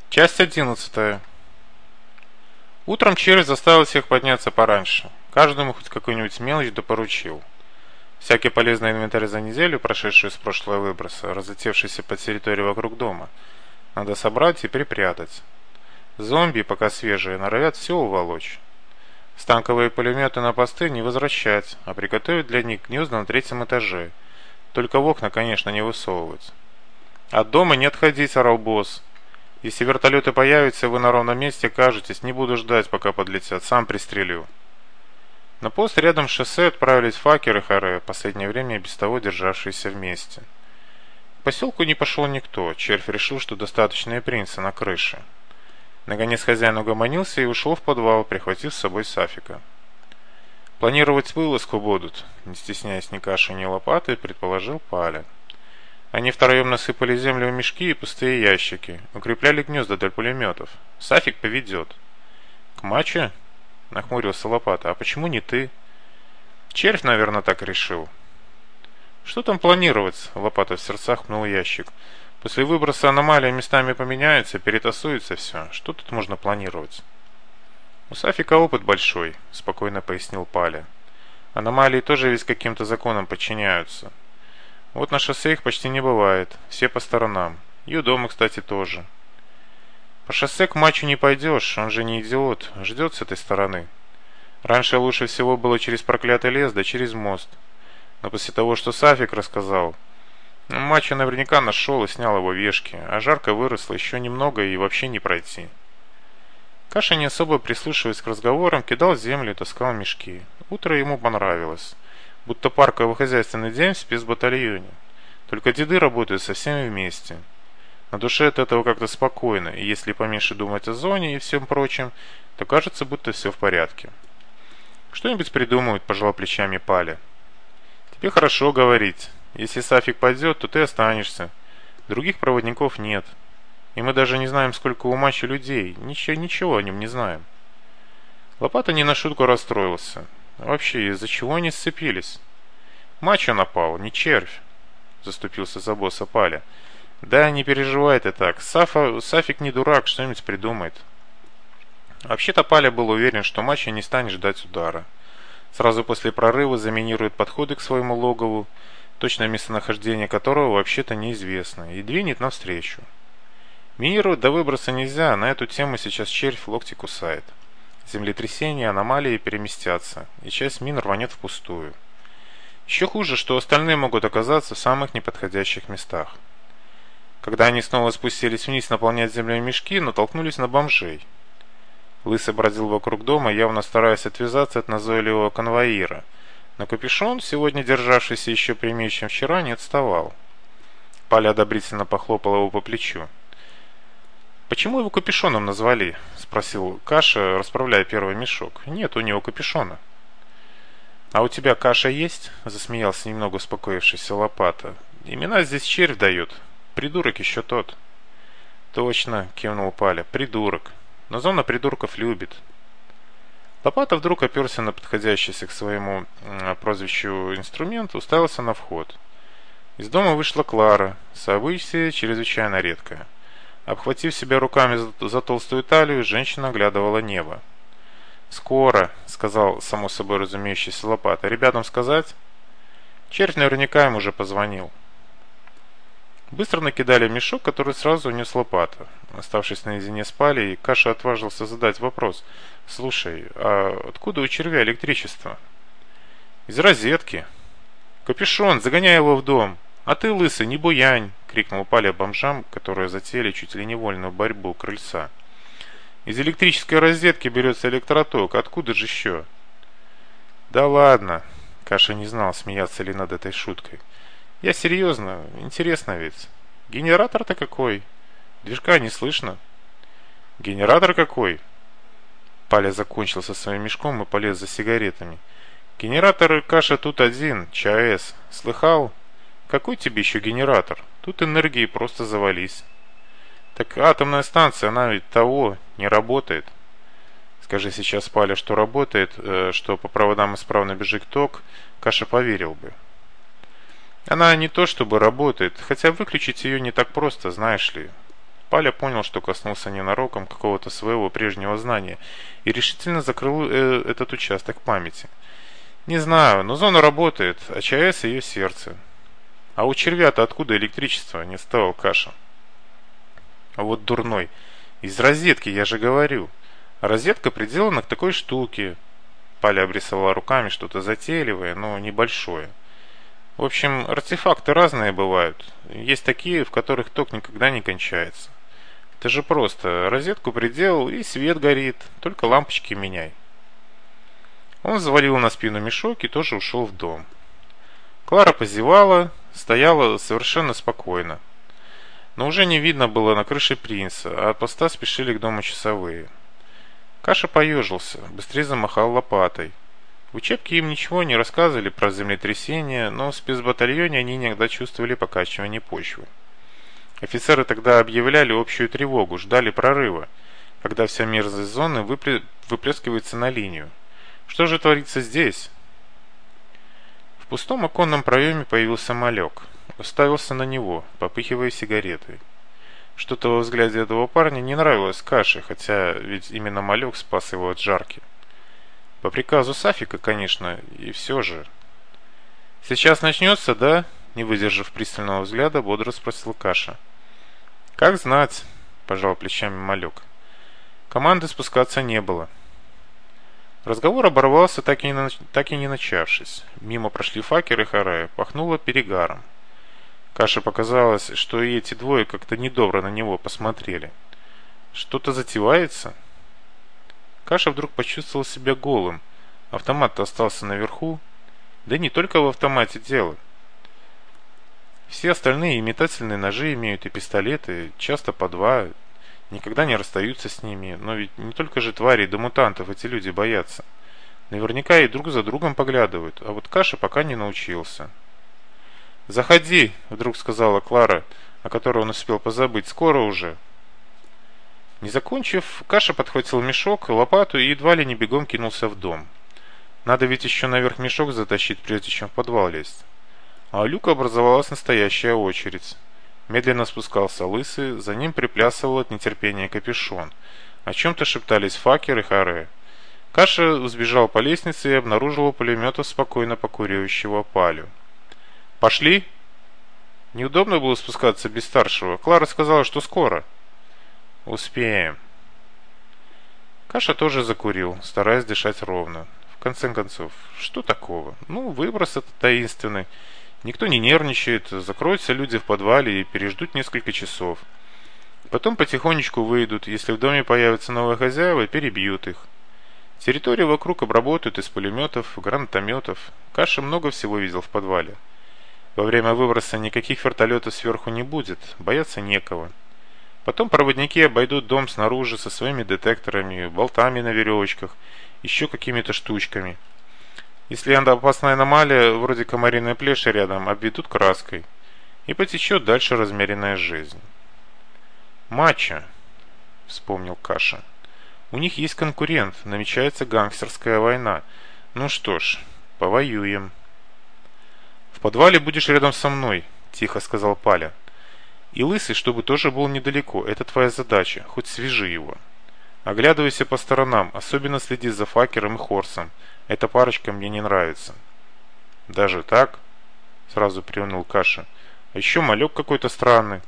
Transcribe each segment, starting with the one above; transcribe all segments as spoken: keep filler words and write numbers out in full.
Часть одиннадцатая. Утром червь заставил всех подняться пораньше. Каждому хоть какую-нибудь мелочь да поручил. Всякий полезный инвентарь за неделю, прошедшую с прошлого выброса, разлетевшийся по территории вокруг дома, надо собрать и припрятать. Зомби, пока свежие, норовят все уволочь. Станковые пулеметы на посты не возвращать, а приготовить для них гнезда на третьем этаже. Только в окна, конечно, не высовывать. От дома не отходить, орал босс. Если вертолеты появятся, вы на ровном месте кажетесь, не буду ждать, пока подлетят, сам пристрелю. На пост рядом с шоссе отправились Факер и Харе, последнее время и без того державшиеся вместе. К поселку не пошел никто, червь решил, что достаточно и принца на крыше. Наконец хозяин угомонился и ушел в подвал, прихватив с собой Сафика. Планировать вылазку будут, не стесняясь ни каши, ни лопаты, предположил Паля. Они втроем насыпали землю в мешки и пустые ящики, укрепляли гнезда для пулеметов. Сафик поведет. К маче? Нахмурился Лопата. А почему не ты? Червь, наверное, так решил. Что там планировать? Лопата в сердцах пнул ящик. После выброса аномалии местами поменяются, перетасуется все. Что тут можно планировать? У Сафика опыт большой, спокойно пояснил Паля. Аномалии тоже ведь каким-то законам подчиняются. Вот на шоссе их почти не бывает, все по сторонам. И у дома, кстати, тоже. По шоссе к мачу не пойдешь, он же не идиот, ждет с этой стороны. Раньше лучше всего было через проклятый лес, да через мост. Но после того, что Сафик рассказал, мачо наверняка нашел и снял его вешки, а жарко выросло еще немного и вообще не пройти. Каша, не особо прислушиваясь к разговорам, кидал землю и таскал мешки. Утро ему понравилось. Будто парковый хозяйственный день в спецбатальоне. Только деды работают со всеми вместе. На душе от этого как-то спокойно, и если поменьше думать о зоне и всем прочем, то кажется, будто все в порядке. Что-нибудь придумают, пожал плечами Паля. Тебе хорошо говорить. Если Сафик пойдет, то ты останешься. Других проводников нет. И мы даже не знаем, сколько у Мачо людей. Ничего, ничего о нем не знаем. Лопата не на шутку расстроился. Вообще, из-за чего они сцепились? Мачо напал, не червь. Заступился за босса Паля. Да, не переживай ты так. Сафа, Сафик не дурак, что-нибудь придумает. Вообще-то Паля был уверен, что Мачо не станет ждать удара. Сразу после прорыва заминирует подходы к своему логову, точное местонахождение которого вообще-то неизвестно, и двинет навстречу. Минировать до выброса нельзя, на эту тему сейчас червь локти кусает. Землетрясения, аномалии переместятся, и часть мин рванет впустую. Еще хуже, что остальные могут оказаться в самых неподходящих местах. Когда они снова спустились вниз наполнять землю мешки, натолкнулись на бомжей. Лысый бродил вокруг дома, явно стараясь отвязаться от назойливого конвоира, но капюшон, сегодня державшийся еще прямее, чем вчера, не отставал. Паля одобрительно похлопал его по плечу. «Почему его капюшоном назвали?» — спросил Каша, расправляя первый мешок. «Нет у него капюшона». «А у тебя Каша есть?» — засмеялся немного успокоившийся Лопата. «Имена здесь червь дает. Придурок еще тот». «Точно», — кивнул Паля, — «придурок. Но зона придурков любит». Лопата вдруг оперся на подходящийся к своему э, прозвищу инструмент, уставился на вход. Из дома вышла Клара, событие чрезвычайно редкое. Обхватив себя руками за, за толстую талию, женщина оглядывала небо. «Скоро», — сказал само собой разумеющийся Лопата. «Ребятам сказать?» Червь наверняка им уже позвонил. Быстро накидали в мешок, который сразу унес Лопата. Оставшись наедине с Палей, Каша отважился задать вопрос. «Слушай, а откуда у червя электричество?» «Из розетки». «Капюшон, загоняй его в дом. А ты, лысый, не буянь!» — крикнул Паля бомжам, которые затеяли чуть ли не вольную борьбу у крыльца. «Из электрической розетки берется электроток. Откуда же еще?» «Да ладно!» — Каша не знал, смеяться ли над этой шуткой. «Я серьезно. Интересно ведь. Генератор-то какой? Движка не слышно». «Генератор какой?» Паля закончил со своим мешком и полез за сигаретами. «Генератор, Каша, тут один. ЧАЭС. Слыхал? Какой тебе еще генератор? Тут энергии просто завались». «Так атомная станция, она ведь того, не работает». Скажи сейчас Паля, что работает, э, что по проводам исправно бежит ток, Каша поверил бы. Она не то чтобы работает, хотя выключить ее не так просто, знаешь ли. Паля понял, что коснулся ненароком какого-то своего прежнего знания и решительно закрыл э, этот участок памяти. Не знаю, но зона работает, а ЧАЭС ее сердце. А у червя-то откуда электричество? Не ставил Каша. А вот дурной. Из розетки, я же говорю. А розетка приделана к такой штуке. Паля обрисовала руками что-то затейливое, но небольшое. В общем, артефакты разные бывают. Есть такие, в которых ток никогда не кончается. Это же просто. Розетку приделал, и свет горит. Только лампочки меняй. Он завалил на спину мешок и тоже ушел в дом. Клара позевала, стояла совершенно спокойно. Но уже не видно было на крыше принца, а от поста спешили к дому часовые. Каша поежился, быстрее замахал лопатой. В учебке им ничего не рассказывали про землетрясения, но в спецбатальоне они иногда чувствовали покачивание почвы. Офицеры тогда объявляли общую тревогу, ждали прорыва, когда вся мерзость зоны выпле... выплескивается на линию. Что же творится здесь? В пустом оконном проеме появился малек. Уставился на него, попыхивая сигаретой. Что-то во взгляде этого парня не нравилось Каше, хотя ведь именно малек спас его от жарки. По приказу Сафика, конечно, и все же. «Сейчас начнется, да?» Не выдержав пристального взгляда, бодро спросил Каша. «Как знать», – пожал плечами малек. Команды спускаться не было. Разговор оборвался, так и, не, так и не начавшись. Мимо прошли Факер и Харая, пахнуло перегаром. Каше показалось, что и эти двое как-то недобро на него посмотрели. Что-то затевается? Каша вдруг почувствовал себя голым. Автомат-то остался наверху. Да не только в автомате дело. Все остальные и метательные ножи имеют, и пистолеты, часто по два, никогда не расстаются с ними. Но ведь не только же тварей да мутантов эти люди боятся. Наверняка и друг за другом поглядывают, а вот Каша пока не научился. «Заходи», — вдруг сказала Клара, о которой он успел позабыть, — «скоро уже». Не закончив, Каша подхватил мешок, лопату и едва ли не бегом кинулся в дом. Надо ведь еще наверх мешок затащить, прежде чем в подвал лезть. А у люка образовалась настоящая очередь. Медленно спускался Лысый, за ним приплясывал от нетерпения Капюшон. О чем-то шептались Факер и Харе. Каша сбежал по лестнице и обнаружил у пулемета спокойно покуривающего Палю. «Пошли?» Неудобно было спускаться без старшего. Клара сказала, что скоро. «Успеем». Каша тоже закурил, стараясь дышать ровно. В конце концов, что такого? Ну, выброс этот таинственный. Никто не нервничает, закроются люди в подвале и переждут несколько часов. Потом потихонечку выйдут, если в доме появятся новые хозяева, перебьют их. Территорию вокруг обработают из пулеметов, гранатометов. Каша много всего видел в подвале. Во время выброса никаких вертолетов сверху не будет, бояться некого. Потом проводники обойдут дом снаружи со своими детекторами, болтами на веревочках, еще какими-то штучками. Если опасная аномалия, вроде комариной плеши рядом, обведут краской. И потечет дальше размеренная жизнь. «Мачо», — вспомнил Каша. «У них есть конкурент, намечается гангстерская война. Ну что ж, повоюем». «В подвале будешь рядом со мной», — тихо сказал Паля. «И Лысый, чтобы тоже был недалеко. Это твоя задача, хоть свяжи его. Оглядывайся по сторонам, особенно следи за Факером и Хорсом. Эта парочка мне не нравится». «Даже так?» — сразу приуныл Каша. «А еще малек какой-то странный».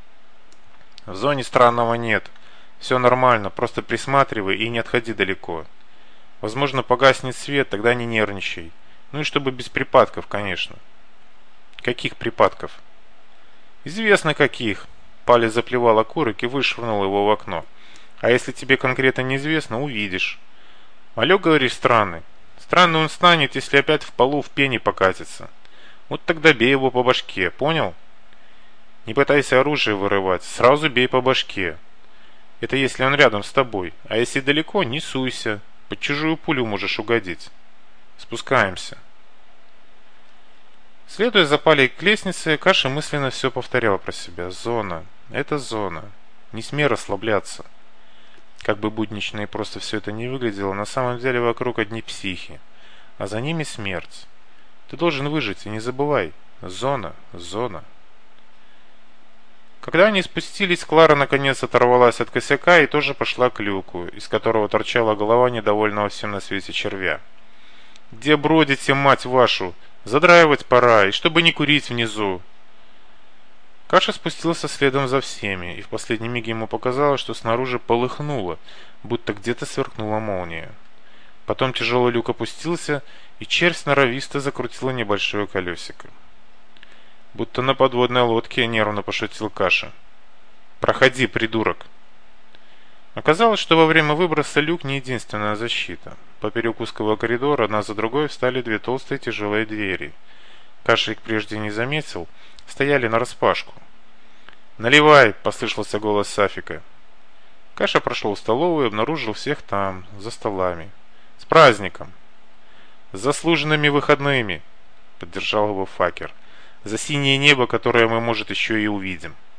«В зоне странного нет. Все нормально, просто присматривай и не отходи далеко. Возможно, погаснет свет, тогда не нервничай. Ну и чтобы без припадков, конечно». «Каких припадков?» «Известно каких». Паля заплевал окурок и вышвырнул его в окно. «А если тебе конкретно неизвестно, увидишь». «Малек, говоришь, странный. Странный он станет, если опять в полу в пене покатится. Вот тогда бей его по башке, понял? Не пытайся оружие вырывать, сразу бей по башке. Это если он рядом с тобой, а если далеко, не суйся, под чужую пулю можешь угодить. Спускаемся». Следуя за Палей к лестнице, Каша мысленно все повторял про себя. Зона. Это зона. Не смей расслабляться. Как бы буднично и просто все это не выглядело, на самом деле вокруг одни психи, а за ними смерть. Ты должен выжить, и не забывай. Зона, зона. Когда они спустились, Клара наконец оторвалась от косяка и тоже пошла к люку, из которого торчала голова недовольного всем на свете червя. «Где бродите, мать вашу? Задраивать пора, и чтобы не курить внизу!» Каша спустился следом за всеми, и в последний миг ему показалось, что снаружи полыхнуло, будто где-то сверкнула молния. Потом тяжелый люк опустился, и червь сноровисто закрутила небольшое колесико. «Будто на подводной лодке», — нервно пошутил Каша. «Проходи, придурок!» Оказалось, что во время выброса люк не единственная защита. Поперек узкого коридора одна за другой встали две толстые тяжелые двери. Каша их прежде не заметил, стояли нараспашку. «Наливай!» — послышался голос Сафика. Каша прошел в столовую и обнаружил всех там, за столами. «С праздником!» «С заслуженными выходными!» — поддержал его Факер. «За синее небо, которое мы, может, еще и увидим!»